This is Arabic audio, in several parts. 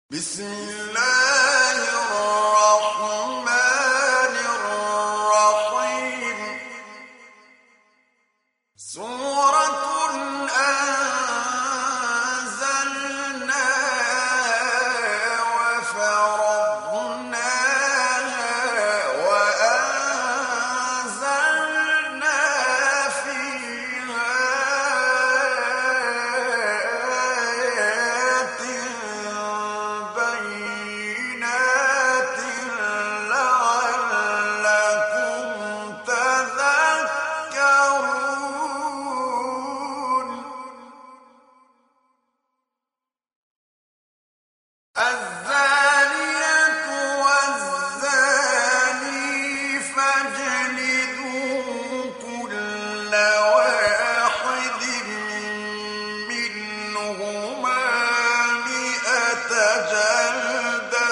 بسم الله الرحمن الرحيم سورة أنزلناها وفرضناها وأنزلنا فيها آيات بينات لعلكم تذكرون الزانية والزاني فاجلدوا كل واحد منهما 100 جلدة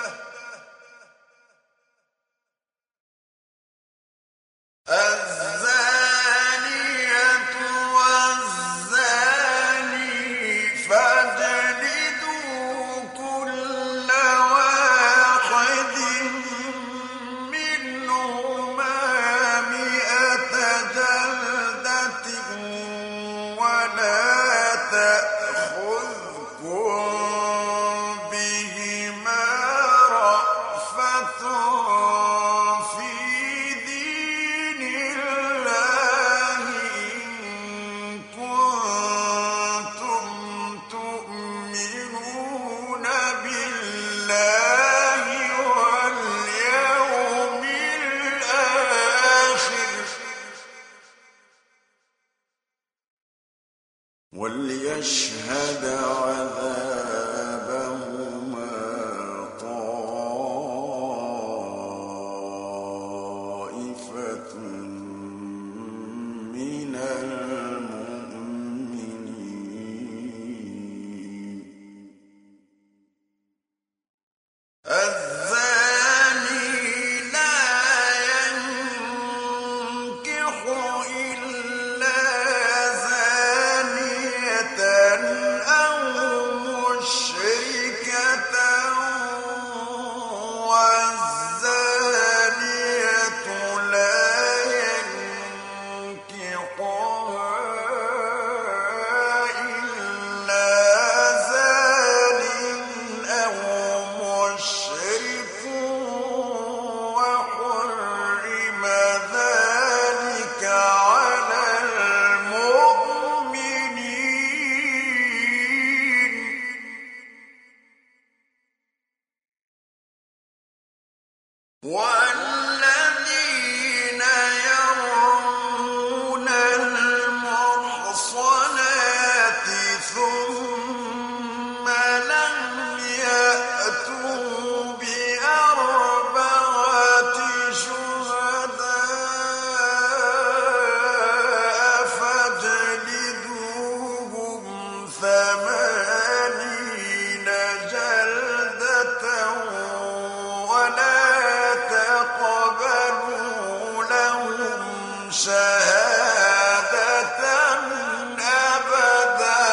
الزانية والزاني فاجلدوا كل واحد منهما 100 جلدة ولا تأخذكم بهما رأفة في دين الله إن كنتم تؤمنون بالله واليوم الآخر وليشهد عذابهما طائفة من المؤمنين الزاني لا ينكح إلا زانية أو مشركة والزانية لا ينكحها إلا زان أو مشرك وحرم ذلك على المؤمنين والذين يرمون المحصنات ثم لم يأتوا بأربعة شهداء فاجلدوهم 80 جلدة ولا تقبلوا لهم شهادة أبدا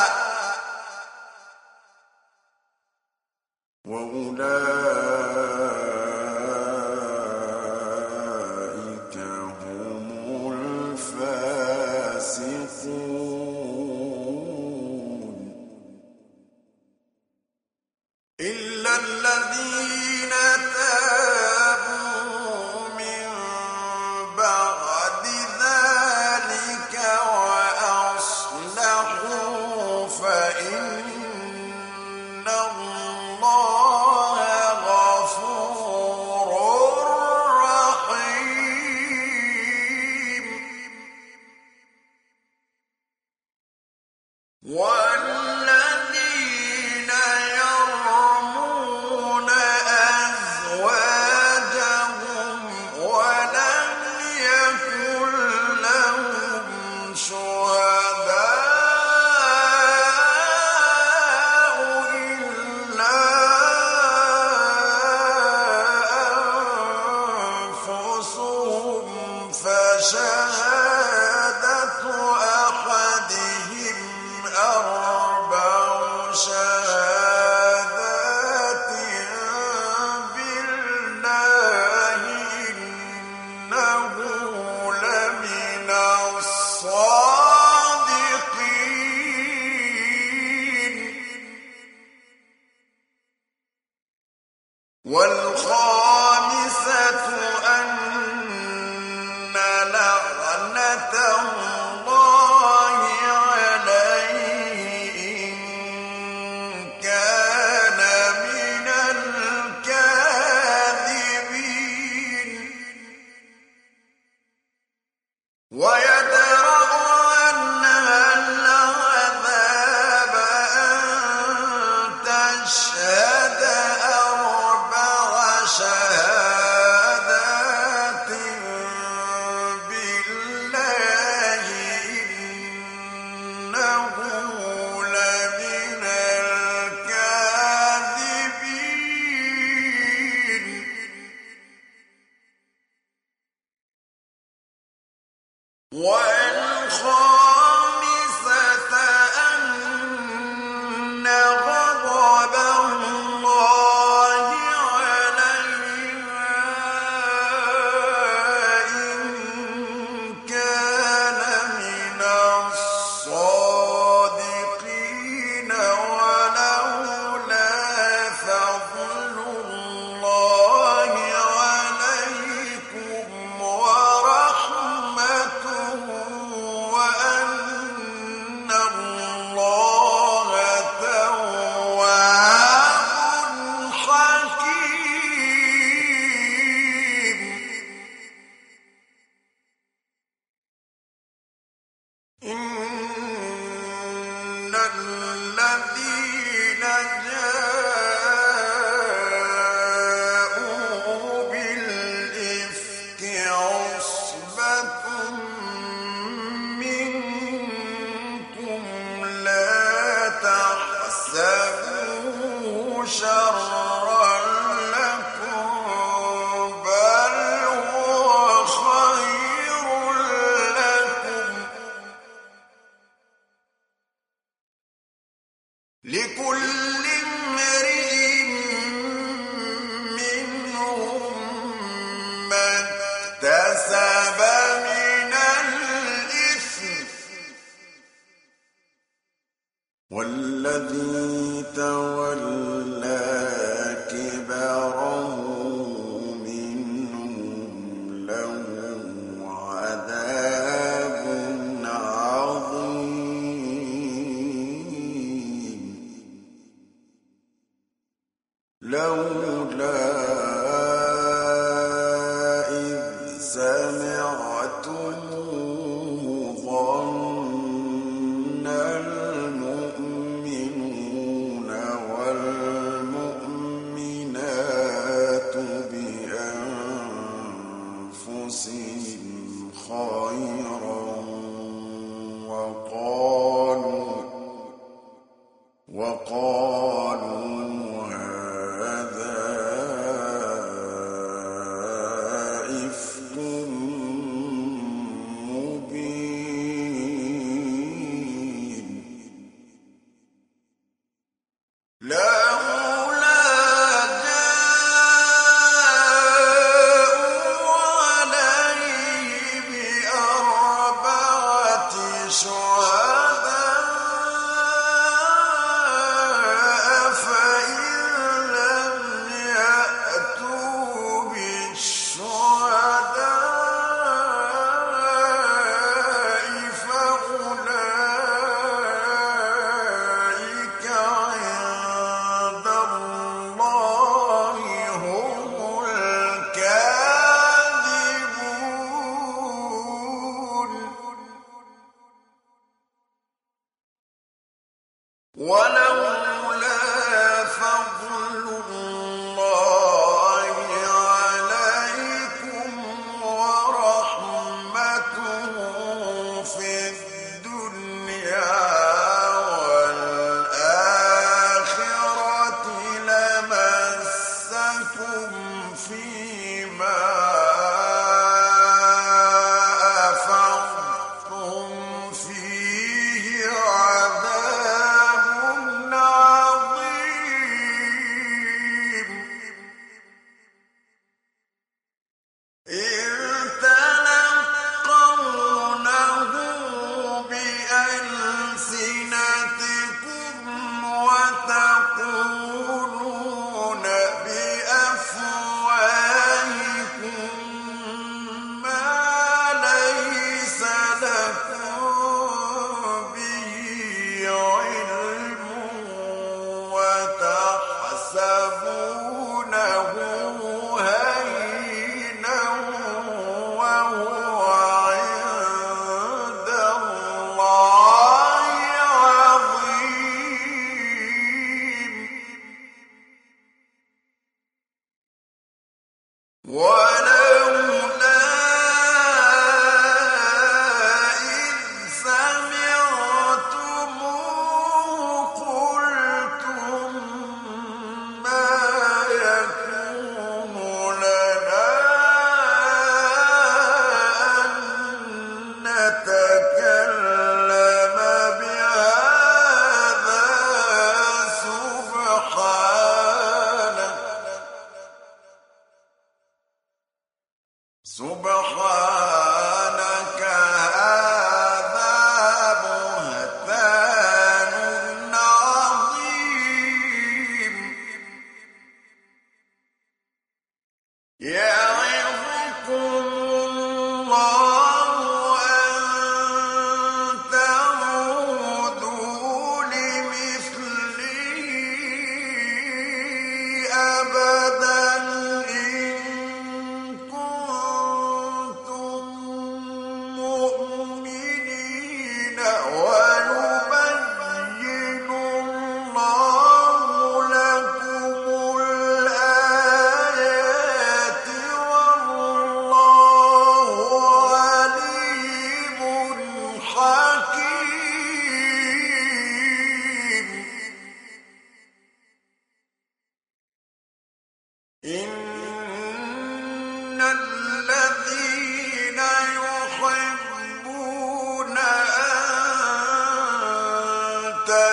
وأولئك هم الفاسقون إلا الذين تابوا من بعد ذلك وأصلحوا فإن الله غفور رحيم والذين يرمون أزواجهم ولم يكن لهم شهداء إلا أنفسهم فشهادة أحدهم 4 شهادات والخامسة أن لعنة الله عليه إن كان من الكاذبين ويدرأ عنها العذاب أن تشهد أربع شهادات بالله إنه لمن الكاذبين والخامسة أن غضب الله عليها إن كان من الصادقين ولولا فضل الله عليكم ورحمته وأن الله تواب حكيم إن الذين جاءوا بالإفك عصبة منكم لا تحسبوه شرا لكم بل هو خير لكم لكل امرئ منهم ما اكتسب من الإثم والذي تولى كبره منهم له عذاب عظيم لولا إذ سمعتموه ظن المؤمنون والمؤمنات بأنفسهم خيرا وقالوا هذا إفك مبين لولا جاءوا عليه بأربعة شهداء فإن لم يأتوا بالشهداء فأولئك عند الله هم الكاذبون ولولا فضل الله عليكم ورحمته في الدنيا والآخرة لمسكم فيما أفضتم فيه عذاب عظيم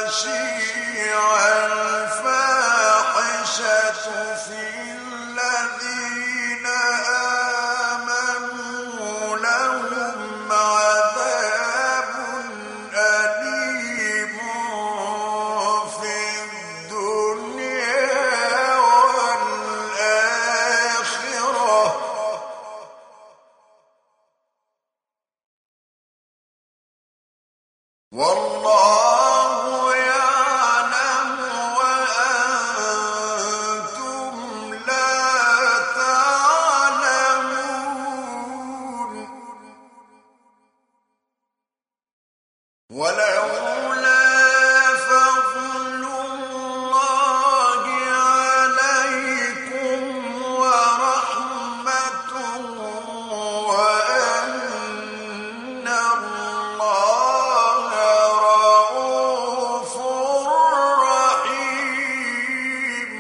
تشيع الفاحشة في الذين آمنوا لهم عذاب أليم في الدنيا والآخرة والله يعلم وأنتم لا تعلمون ولولا فضل الله عليكم ورحمته وأن الله رءوف رحيم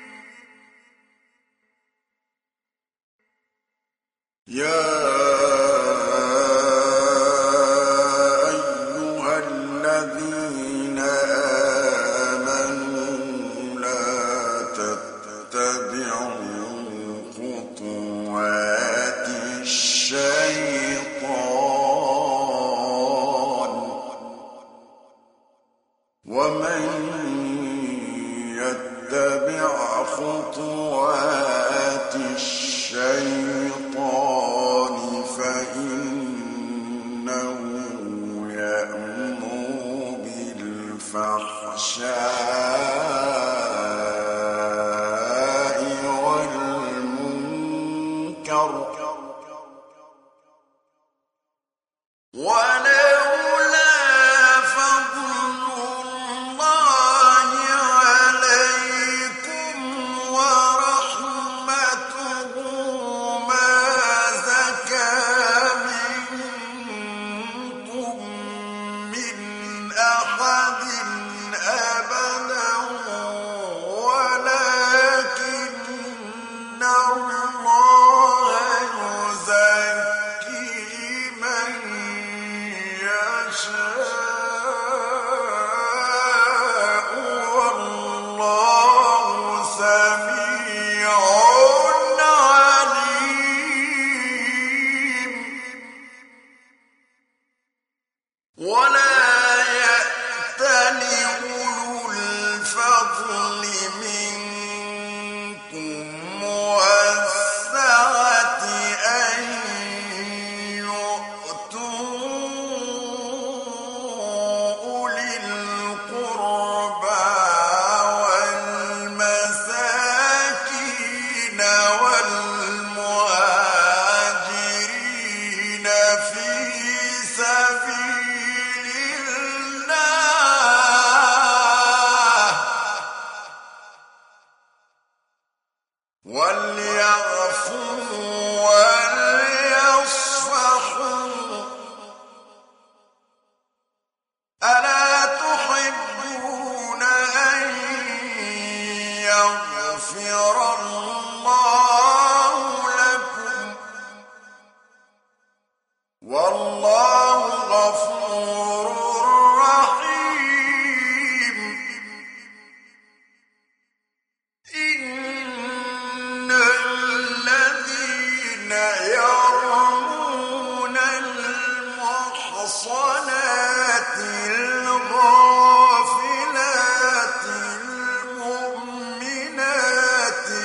يا أيها الذين آمنوا لا تتبعوا خطوات الشيطان ومن يتبع خطوات الشيطان فإنه يأمر بالفحشاء والمنكر ولولا فضل الله عليكم ورحمته ما زكى منكم من أحد أبدا ولكن الله يزكي من يشاء والله سميع عليم ولا يأتل أولو الفضل منكم والسعة أن يؤتوا أولي القربى والمساكين والمهاجرين في سبيل الله وليعفوا وليصفحوا ألا تحبون أن يغفر الله لكم والله غفور رحيم إن الذين يرمون المحصنات الغافلات المؤمنات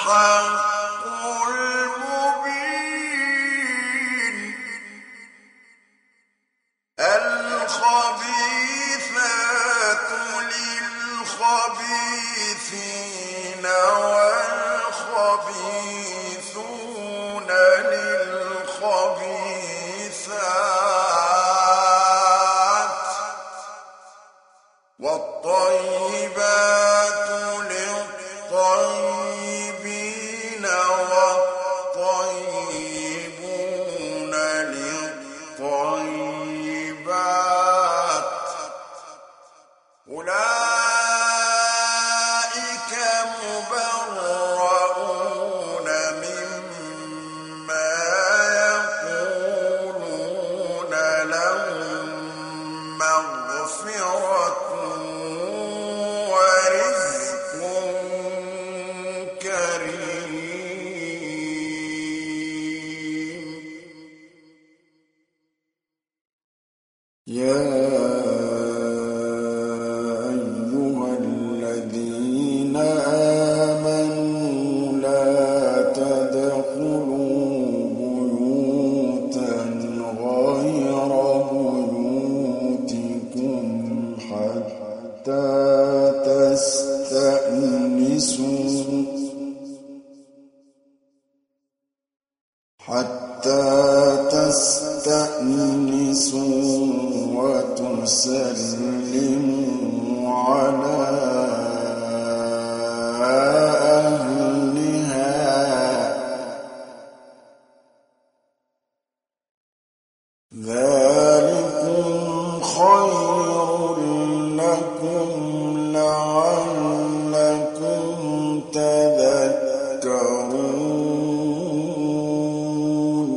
الحق المبين الخبيثات للخبيثين والخبيثون للخبيثات والطيبات للطيبين والطيبون للطيبات أولئك مبرؤون مما يقولون لهم مغفرة ورزق كريم يا أيها الذين آمنوا لا تدخلوا بيوتا غير بيوتكم حتى تستأنسوا وتسلموا على أهلها ذلكم خير لكم لعلكم تذكرون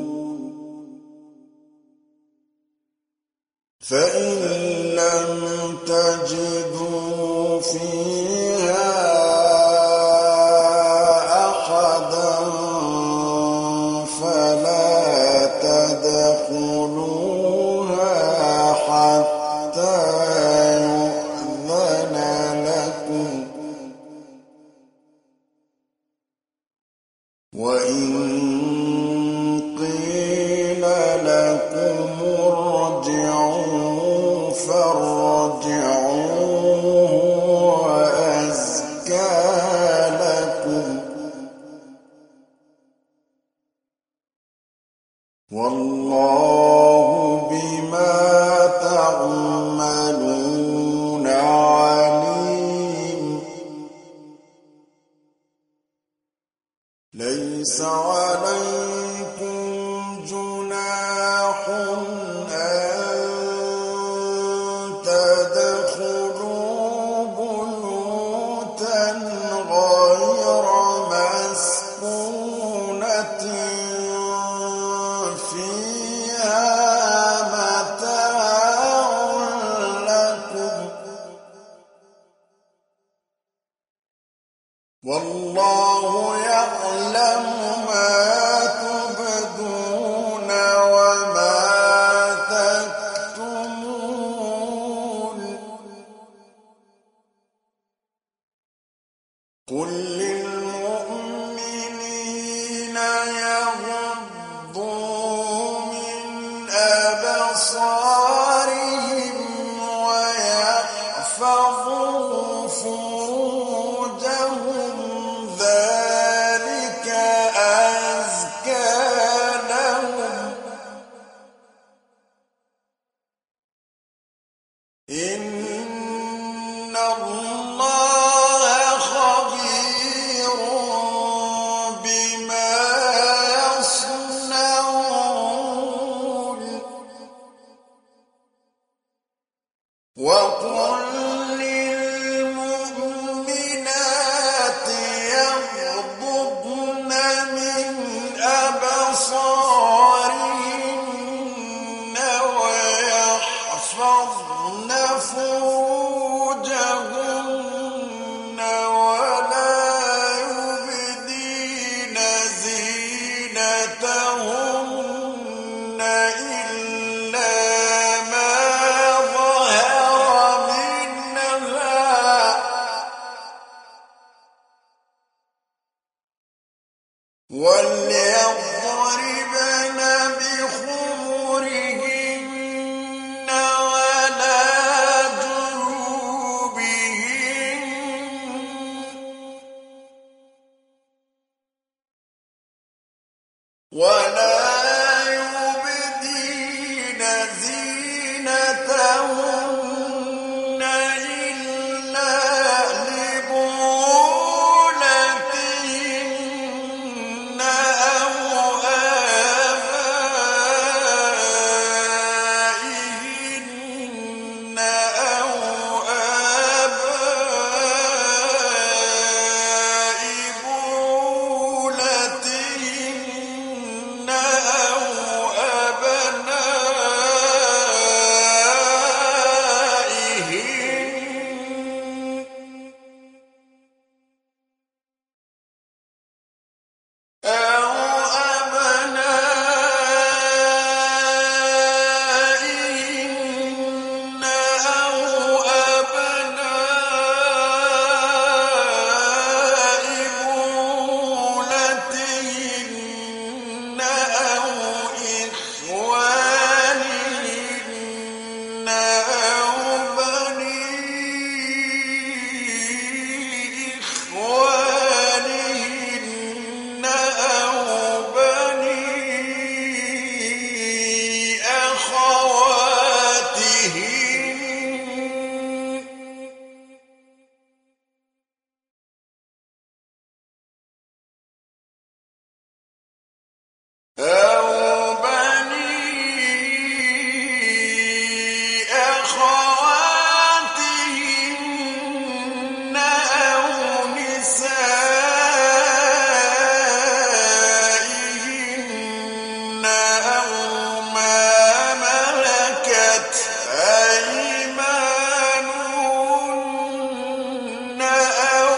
فإن لم تجدوا فيها أحدا فلا تدخلوها حتى يؤذن لكم وإن قيل لكم ارجعوا فارجعوا هو أزكى لكم والله بما تعملون عليم ليس عليكم جناح أن تدخلوا بيوتا غير مسكونة فيها متاع لكم والله يعلم ما تبدون وما تكتمون قل للمؤمنين يغضوا من أبصارهم ويحفظوا فروجهم ذلك أزكى لهم إن الله خبير بما يصنعون وقل للمؤمنات يغضضن من أبصارهن ويحفظن فروجهن ولا يبدين زينتهن إلا ما ظهر منها وَلْيَضْرِبْنَ بِخُمُرِهِنَّ عَلَى جُيُوبِهِنَّ وَلَا يُبْدِينَ زِينَتَهُنَّ إِلَّا لِبُعُولَتِهِنَّ أَوْ آبَائِهِنَّ أَوْ آبَاءِ بُعُولَتِهِنَّ أَوْ أَبْنَائِهِنَّ أَوْ أَبْنَاءِ بُعُولَتِهِنَّ أَوْ إِخْوَانِهِنَّ أَوْ بَنِي إِخْوَانِهِنَّ أَوْ بَنِي أَخَوَاتِهِنَّ أَوْ بَنِي أَخَوَاتِهِنَّ أَوْ نِسَائِهِنَّ أَوْ مَا مَلَكَتْ أَيْمَانُهُنَّ أَوِ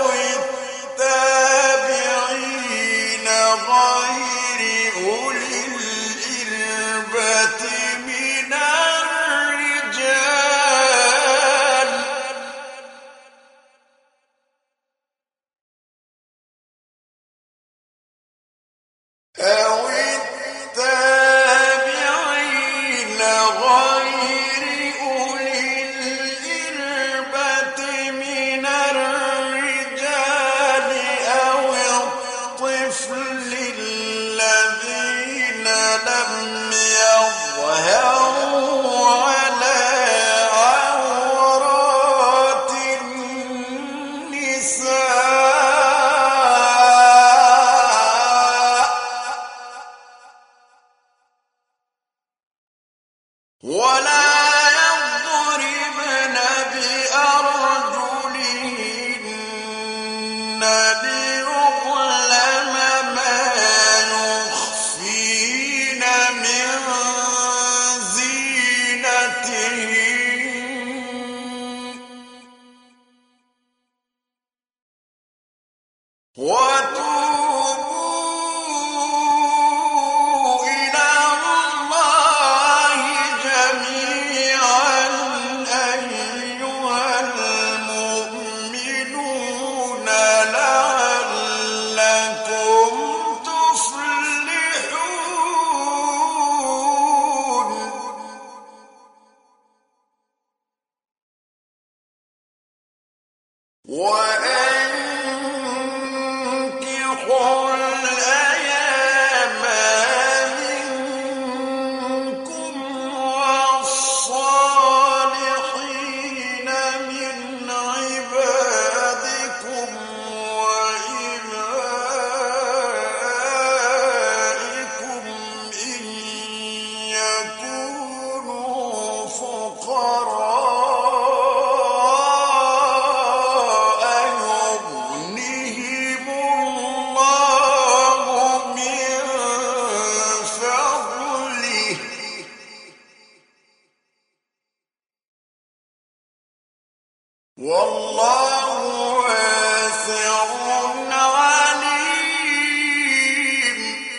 التَّابِعِينَ غَيْرِ أُولِي الْإِرْبَةِ مِنَ الرِّجَالِ أَوِ التَّابِعِينَ غَيْرِ أُولِي الْإِرْبَةِ مِنَ الرِّجَالِ أَوِ الطِّفْلِ الَّذِينَ لَمْ يَظْهَرُوا عَلَىٰ عَوْرَاتِ النِّسَاءِ وَلَا يَضْرِبْنَ بِأَرْجُلِهِنَّ لِيُعْلَمَ مَا يُخْفِينَ مِن زِينَتِهِنَّ وَتُوبُوا إِلَى اللَّهِ جَمِيعًا أَيُّهَا الْمُؤْمِنُونَ لَعَلَّكُمْ تُفْلِحُونَ وَأَنكِحُوا الْأَيَامَ مِنكُمْ وَالصَّالِحِينَ مِنْ عِبَادِكُمْ وَإِمَائِكُمْ إِن يَكُونُوا فُقَرَاءَ يُغْنِهِمُ اللَّهُ مِن فَضْلِهِ ۗ وَاللَّهُ وَاسِعٌ عَلِيمٌ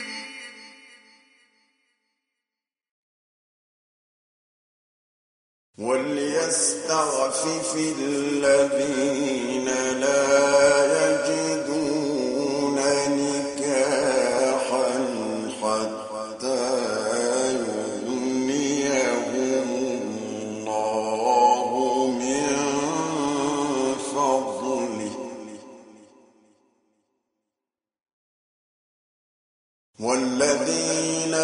وَلْيَسْتَعْفِفِ الَّذِينَ لَا يَجِدُونَ نِكَاحًا والذين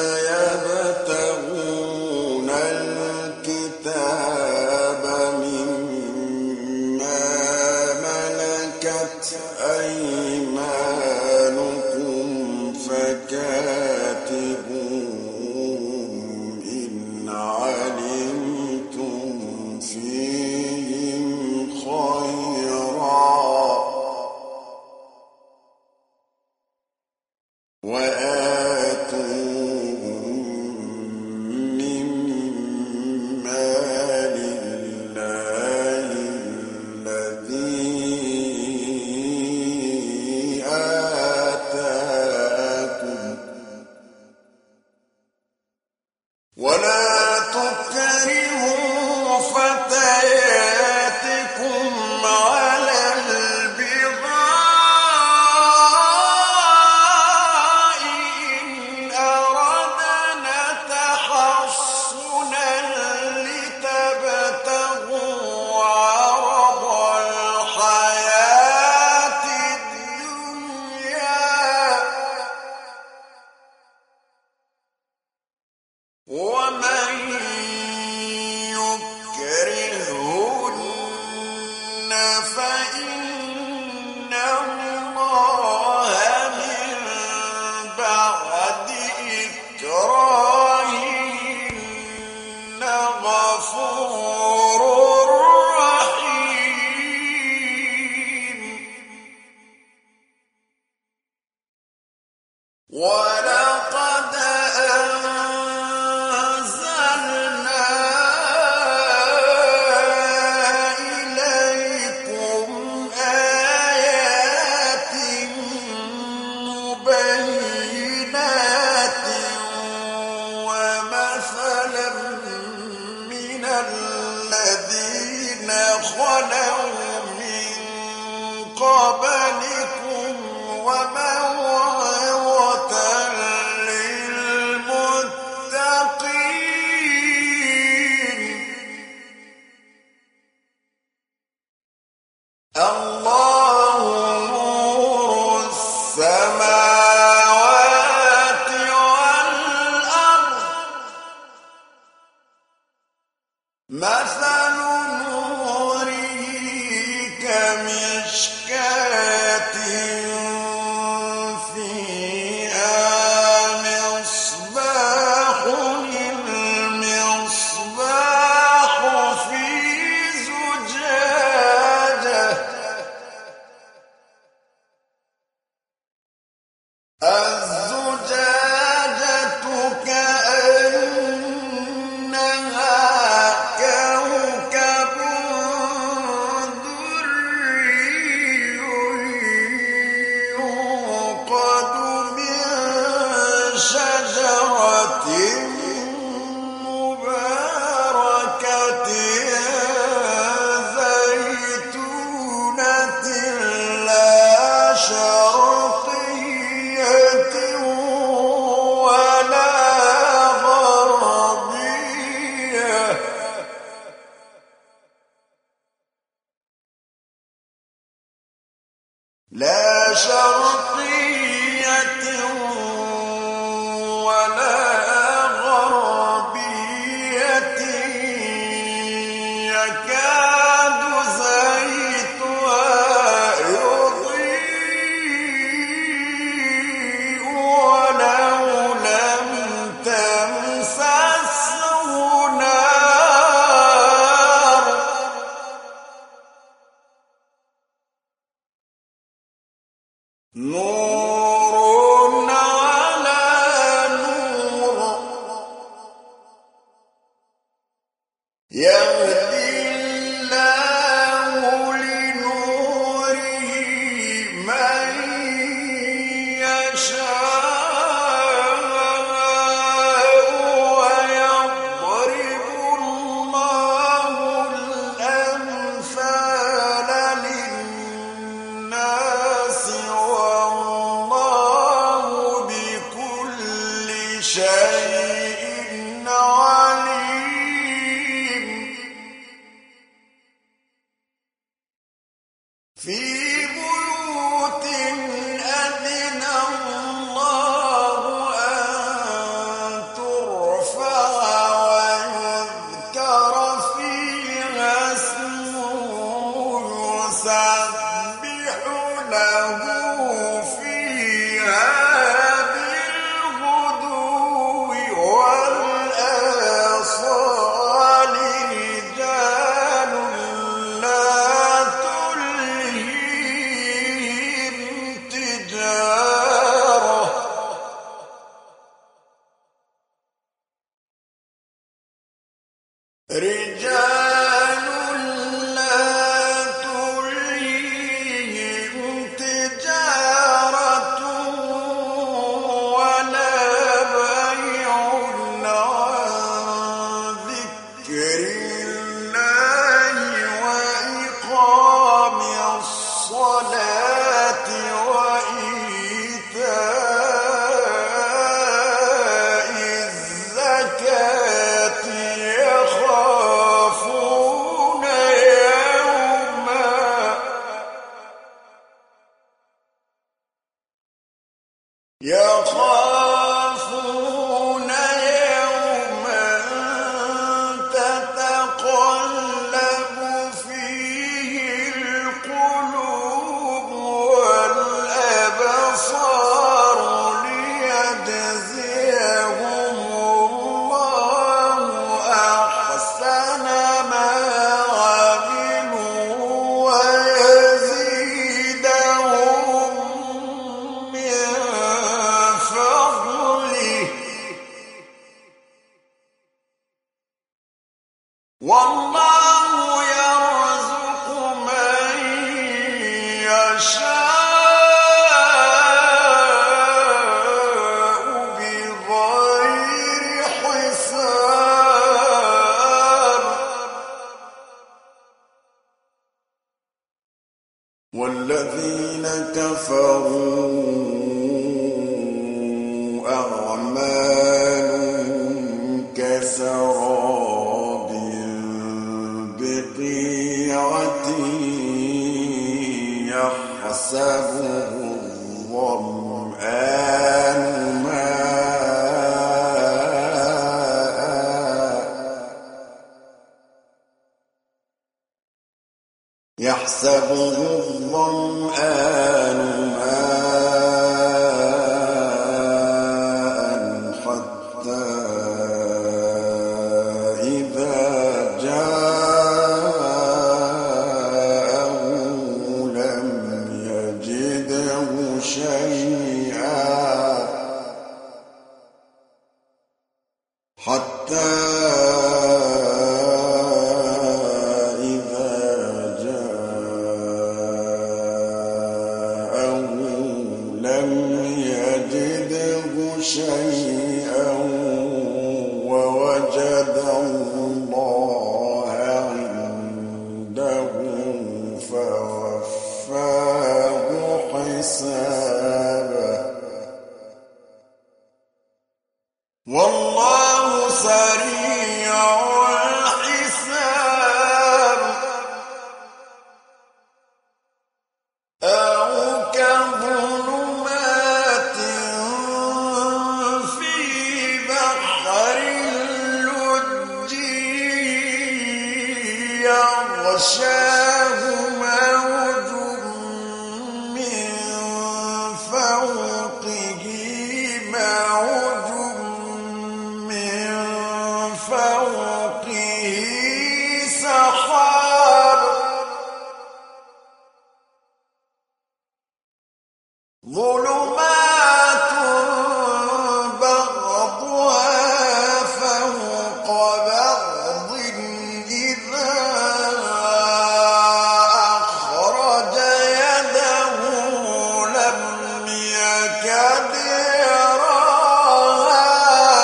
يبتغون الكتاب مما ملكت أيمانكم فكاتبوهم إن علمتم فيهم خيرا وآتوهم مما لله الذي آتاكم ولا تكرهوا فتياتكم على البغاء إن أردنا تحصنا لتبتغوا عرض الحياة الدنيا ومن يكرهن فإن الله من بعد إكراههن غفور رحيم ولقد أنزلنا إليكم آيات مبينات ومثلا من الذين خلوا من قبلكم وموعظة للمتقين الله نور السماوات والأرض مثل نوره كمشكاة فيها مصباح المصباح في زجاجة الزجاجة كأنها كوكب دري يوقد من شجرة مباركة زيتونة لا شرقية ولا غربية لا شرقية ولا غربية يكاد زيتها يضيء ولو لم تمسسه نار نور على نور يهدي الله لنوره من يشاء ويضرب الله الأمثال للناس والله بكل شيء عليم في بيوت أذن الله رجال لا تلهيهم تجارة ولا بيع عن ذكر الله وإقام الصلاة وإيتاء الزكاة يخافون يوما تتقلب فيه القلوب والأبصار ليجزيهم الله أحسن ما عملوا ويزيدهم من فضله والله يرزق من يشاء بغير حساب والذين كفروا أعمالهم كسراب بقيعة يحسبه الظمآن ماء حتى إذا جاءه لم يجده شيئا حتى شيئا ووجد الله عنده فوفاه حسابه والله سريع الحساب أو كظلمات يغشاه موج من فوقه موج من فوقه سحاب ظلمات بعضها فوق بعض إذا أخرج يده لم يكد يراها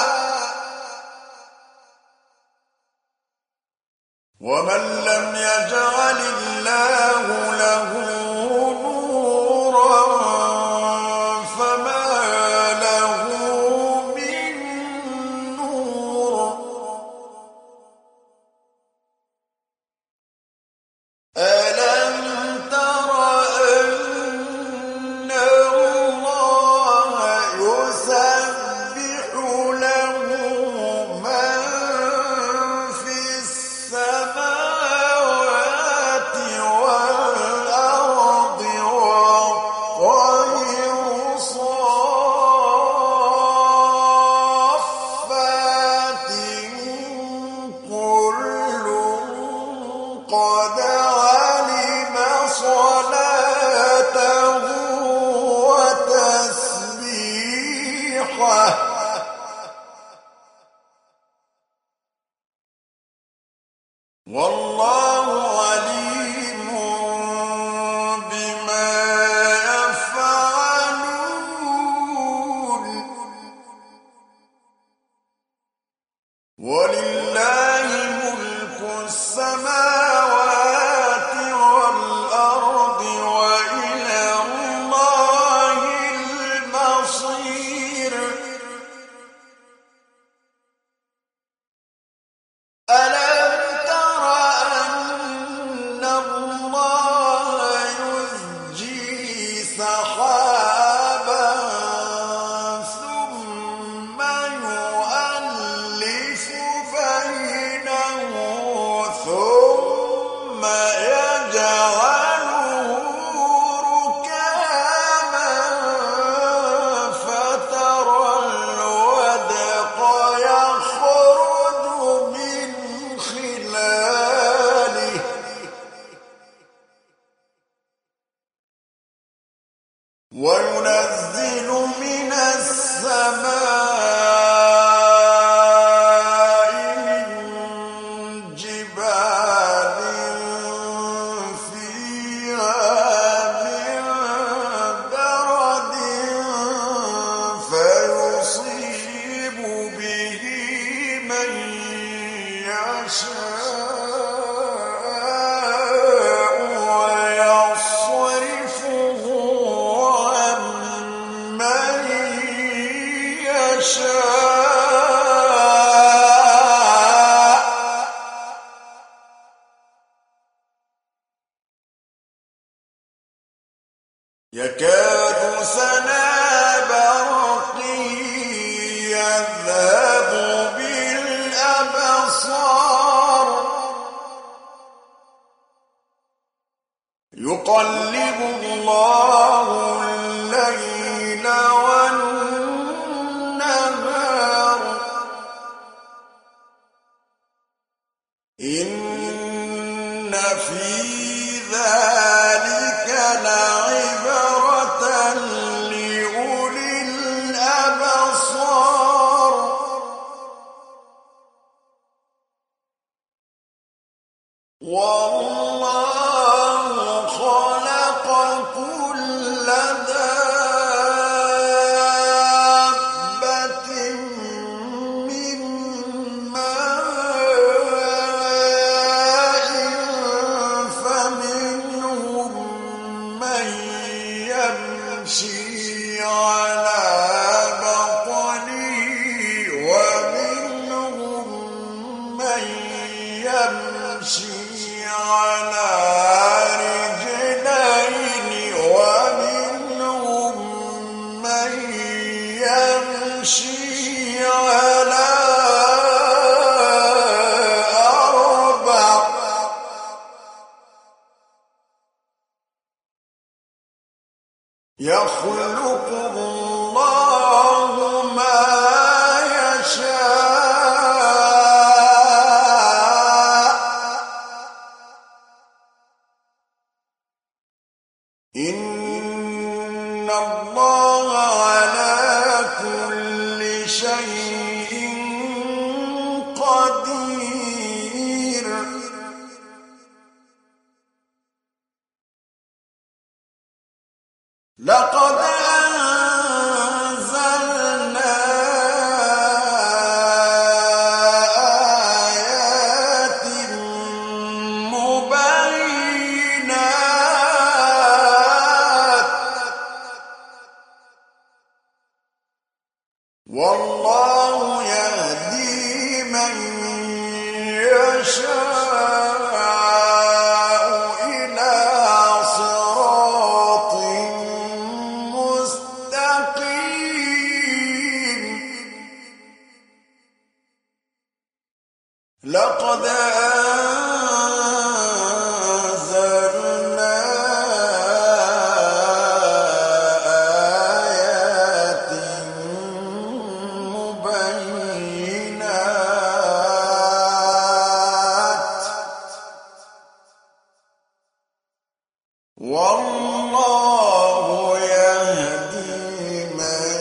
ومن لم يجعل الله له نورا فما له من نور ألم تر أن الله يسبح له من في السماوات والأرض والطير صافات كل قد علم صلاته وتسبيحه السَّمَاءِ مِن جِبَالٍ فِيهَا مِن بَرَدٍ فَيُصِيبُ بِهِ مَن يَشَاءُ وَيَصْرِفُهُ عَن مَّن يَشَاءُ يَكَادُ سَنَا بَرْقِهِ يَذْهَبُ بِالْأَبْصَارِ يُقَلِّبُ اللَّهُ اللَّيْلَ وَالنَّهَارَ إِنَّ فِي ذَلِكَ لَعِبْرَةً لِّأُولِي الْأَبْصَارِ وَاللَّهُ خَلَقَ كُلَّ دَابَّةٍ مِّن مَّاءٍ فَمِنْهُم مَّن يَمْشِي عَلَىٰ بَطْنِهِ وَمِنْهُم مَّن يَمْشِي عَلَىٰ رِجْلَيْنِ وَمِنْهُم مَّن يَمْشِي عَلَىٰ أَرْبَعٍ ۚ يَخْلُقُ اللَّهُ مَا يَشَاءُ إِنَّ اللَّهَ عَلَىٰ كُلِّ شَيْءٍ قَدِيرٌ لَقَدْ أَنزَلْنَا آيَاتٍ مُبَيِّنَاتٍ وَاللَّهُ يَهْدِي مَن يَشَاءُ إِلَىٰ صِرَاطٍ مُّسْتَقِيمٍ لَقَدْ أَنزَلْنَا آيَاتٍ مُبَيِّنَاتٍ وَاللَّهُ يَهْدِي مَن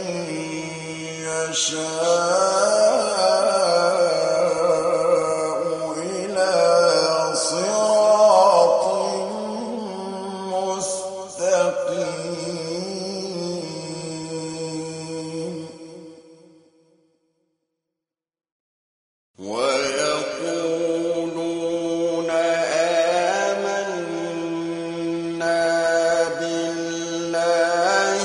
يَشَاءُ إِلَىٰ صِرَاطٍ مُّسْتَقِيمٍ وَيَقُولُونَ آمَنَّا بِاللَّهِ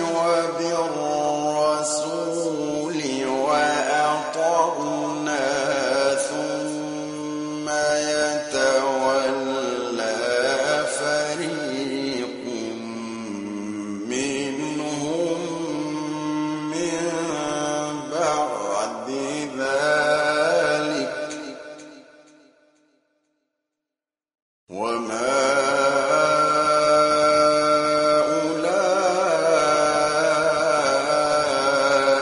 وَبِالرَّسُولِ وَأَطَعْنَا ثُمَّ يَتَوَلَّىٰ فَرِيقٌ مِّنْهُم مِّن بَعْدِ ذَٰلِكَ وَمَا أُولَٰئِكَ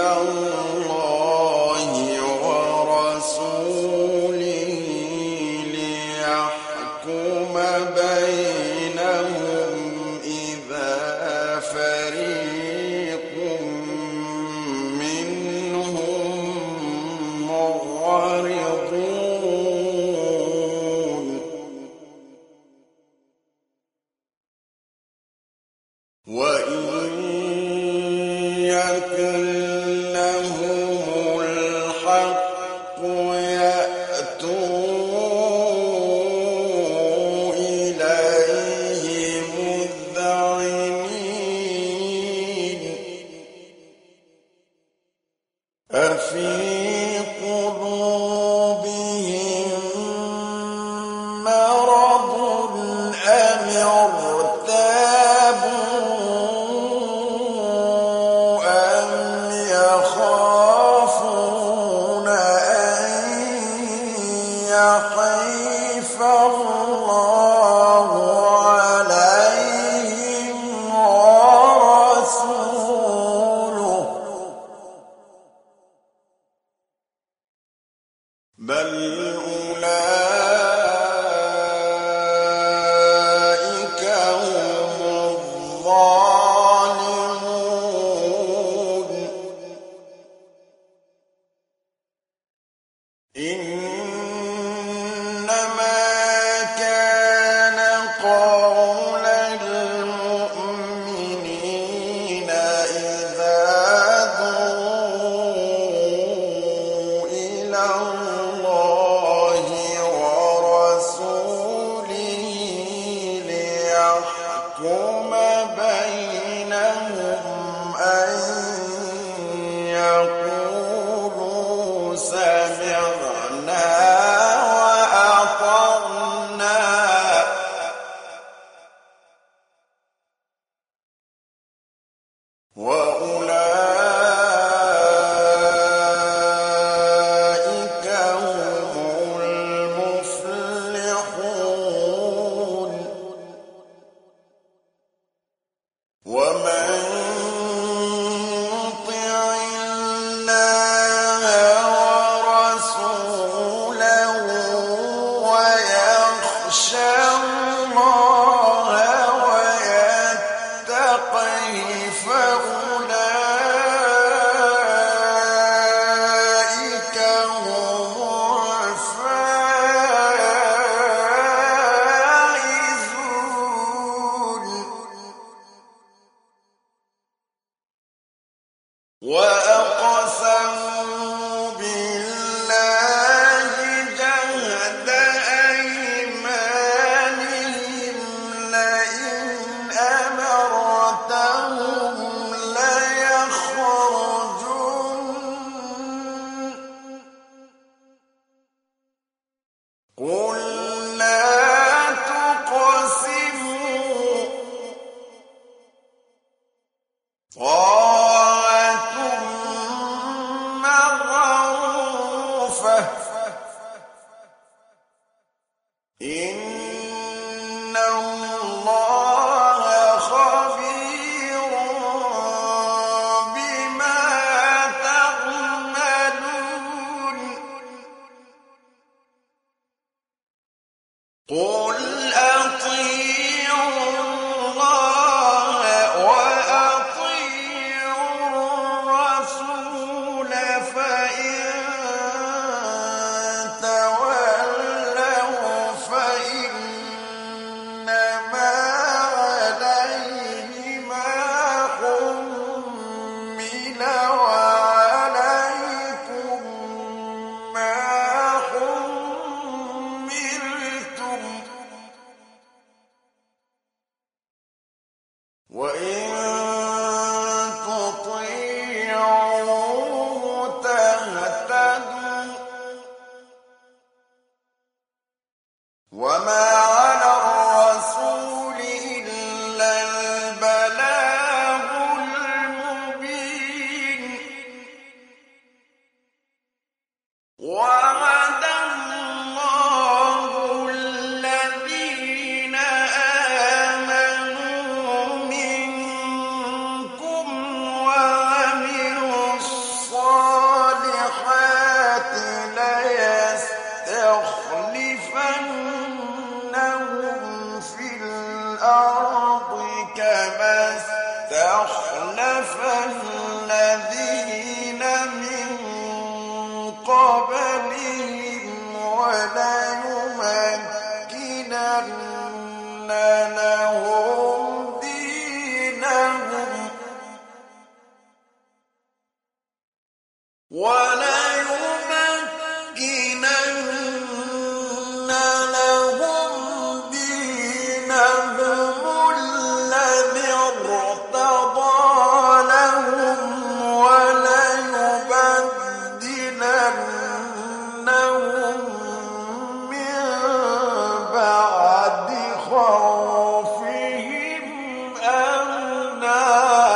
الله ورسوله ليحكم بينهم إذا فريق منهم معرضون وإن يكن لهم الحق يأتوا إليه مذعنين أفي قلوبهم مرض أم ارتابوا أم يخافون أن يحيف الله عليهم ورسوله بل أولئك هم الظالمون إنما كان قول المؤمنين إذا دعوا إلى الله ورسوله ليحكم بينهم أن يقولوا سمعنا وأطعنا وأولئك هم المفلحون ومن يطع الله ورسوله ويخشى الله ويتقه فأولئك هم الفائزون وأقسموا بالله جهد أيمانهم لئن أمرتهم ليخرجن قل لا تقسموا طاعة معروفة إن الله خبير بما تعملون قل أطيعوا الله وأطيعوا الرسول فإن تولوا فإنما عليه ما حمل وعليكم ما حملتم وإن تطيعوا تهتدوا وما على الرسول إلا البلاغ المبين وعد الله الذين آمنوا منكم وعملوا قبلهم وليمكنن لهم دينهم الذي ارتضى لهم وليبدلنهم من بعد خوفهم أمنا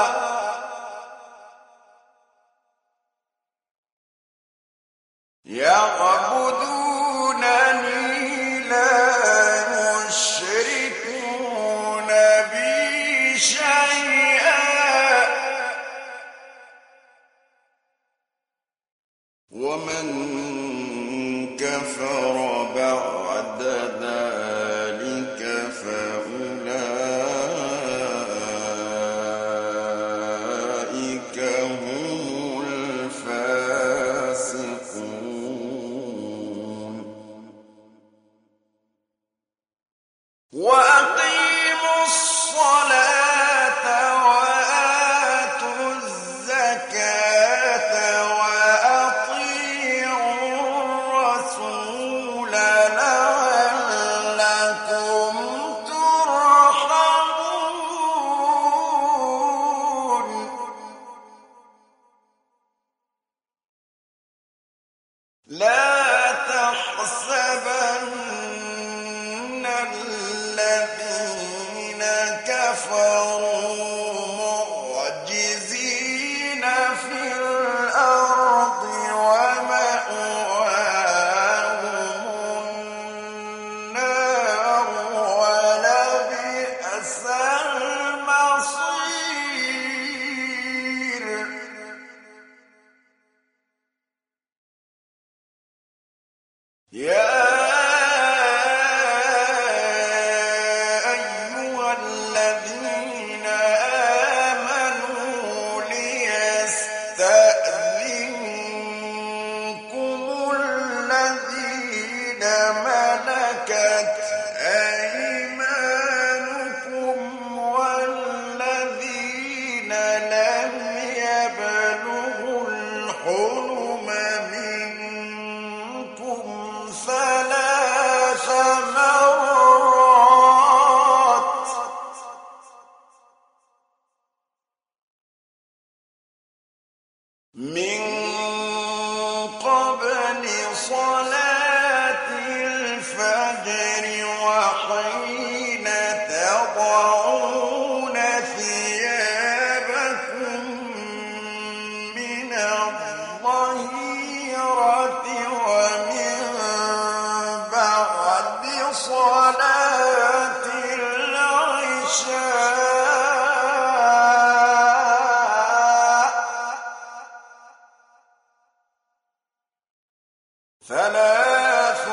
يعبدونني لا يشركون بي شيئا ومن كفر بعد ذلك فأولئك هم الفاسقون وأقيموا الصلاة وآتوا الزكاة وأطيعوا الرسول لعلكم ترحمون لا تحسبن الذين كفروا معجزين في الأرض ومأواهم النار ولبئس المصير يا أيها الذين آمنوا ليستأذنكم الذين ملكت أيمانكم والذين لم يبلغوا الحلم منكم ثلاث مرات من قبل صلاة الفجر وحين تضعون ثيابكم من الظهيرة ومن بعد صلاة العشاء ثلاث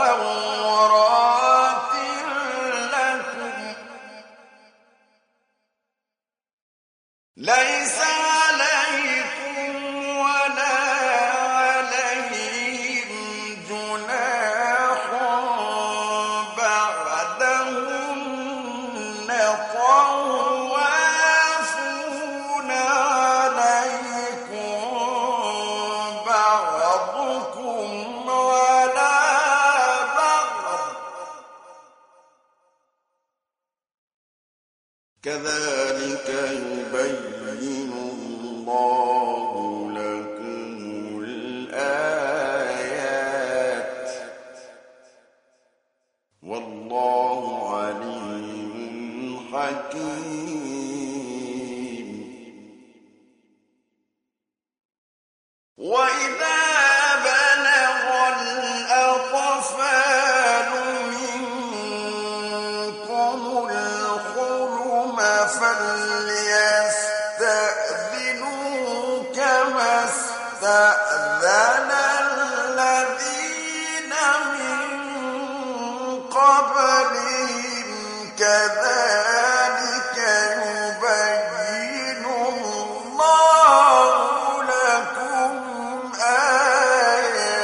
عورات لكم ليس عليكم ولا عليهم جناح بعدهن طوافون عليكم بعضكم على بعض كذلك يبين الله لكم الآيات والله عليم حكيم وإذا بلغ الأطفال منكم الحلم فليستأذنوا كما استأذن الذين من قبلهم كذلك يبين الله لكم آياته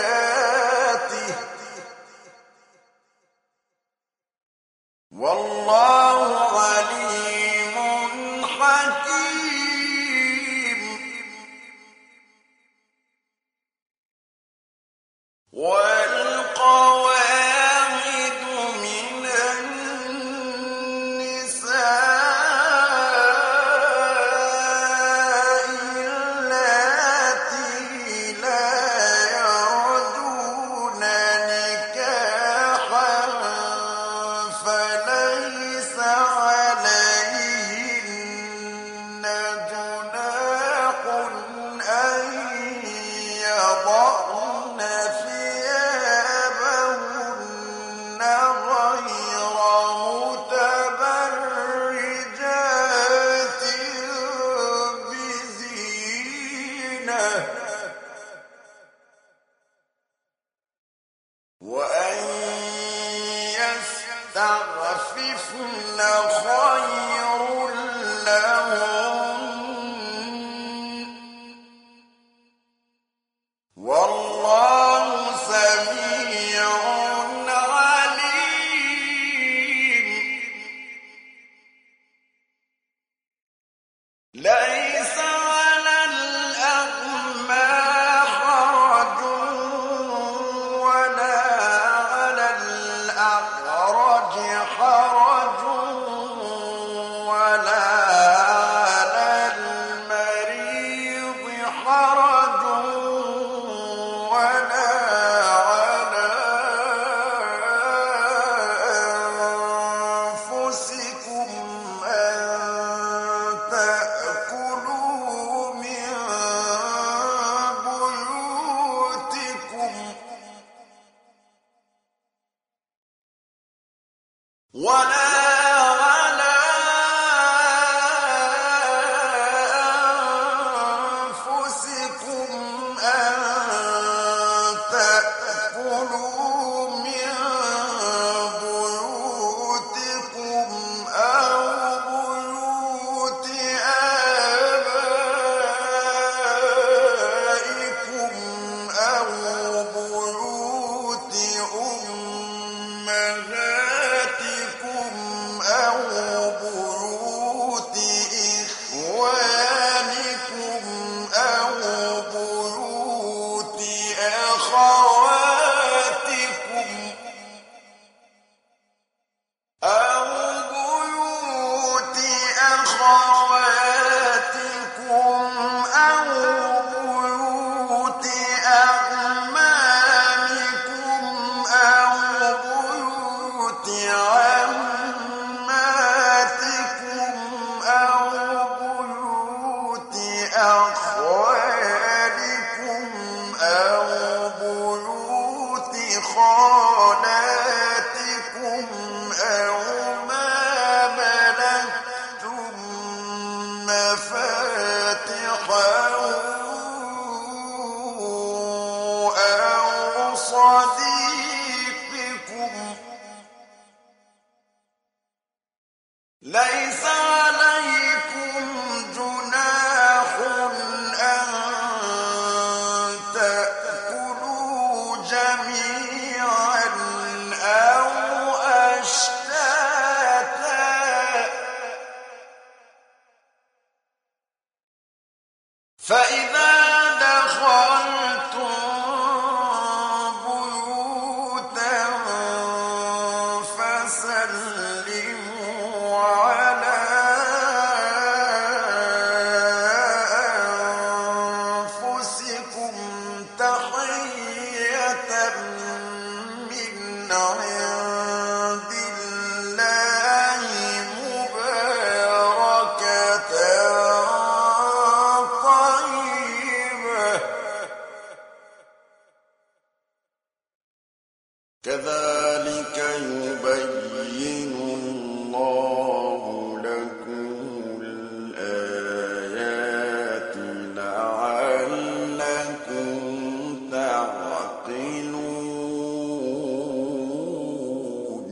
يستعففن خير لهن والله سميع عليم ليس على الأعمى حرج ولا على الأعرج حرج ولا على المريض حرج ولا على أنفسكم أن تأكلوا من بيوتكم ولا على أنفسكم أن تأكلوا من بيوتكم أو بيوت آبائكم أو بيوت أمهاتكم أو بيوت إخوانكم أو بيوت أخواتكم أو بيوت أخواتكم أو بيوت أعمامكم أو بيوت عماتكم أو بيوت أخوالكم أو بيوت خالاتكم أو ما ملكتم مفاتحه أو صديقكم ليس عليكم جناح أن تأكلوا جميعا أو أشتاتا فإذا دخلتم بيوتا فسلموا على أنفسكم تحية من عند الله مباركة طيبة كذلك يبين الله لكم الآيات لعلكم تعقلون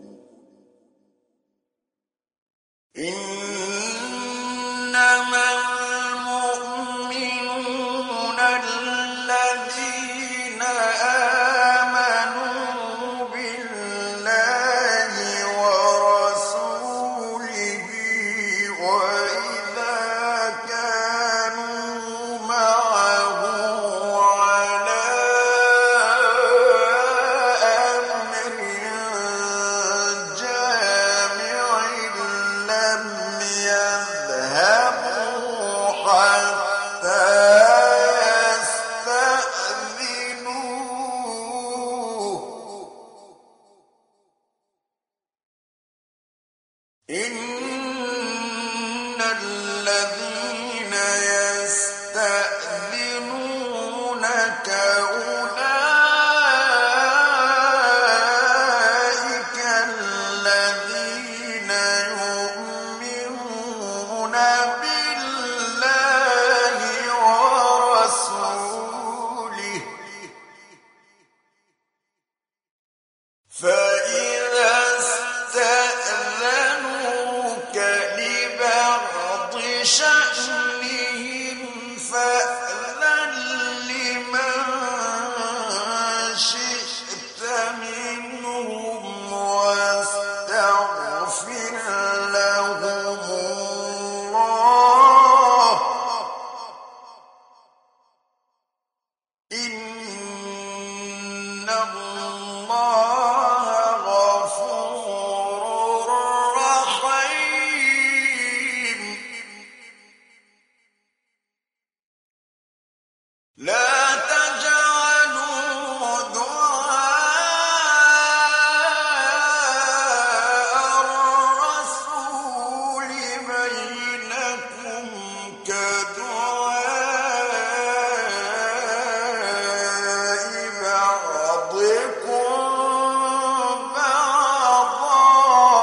إنما المؤمنون الذين آمنوا بالله ورسوله وإذا كانوا معه على أمر جامع لم يذهبوا حتى يستأذنوه إن الذين يستأذنونك أولئك الذين يؤمنون بالله ورسوله فإذا إن الله غفور رحيم لا تجعلوا دعاء الرسول بينكم كدعاء بعضكم بعضا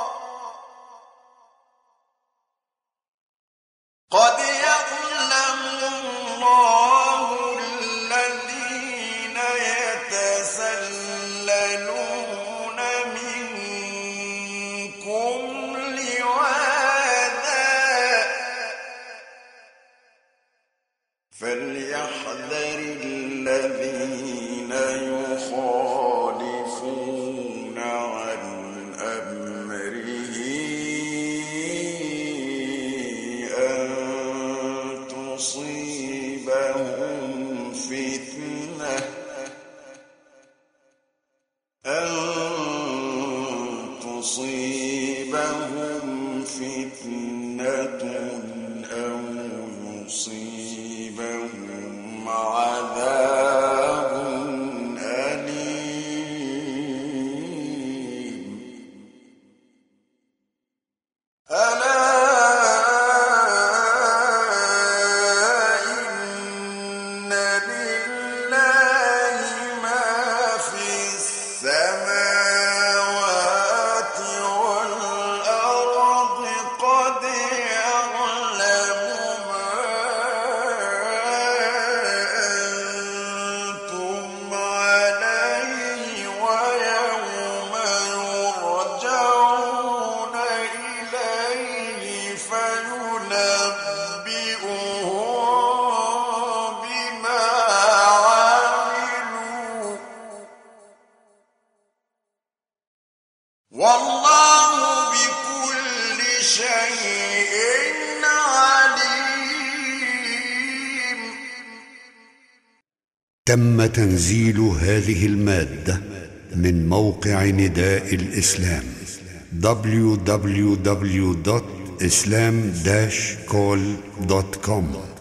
قد يعلم الله الذين يتسللون منكم لواذا فليحذر الذين يخالفون عن أمره أن تصيبهم فتنة أو يصيبهم عذاب أليم ألا إن لله ما في السماوات والأرض قد يعلم ما أنتم عليه ويوم يرجعون إليه فينبئهم بما عملوا والله بكل شيء عليم. تم تنزيل هذه المادة من موقع نداء الإسلام www.islam-call.com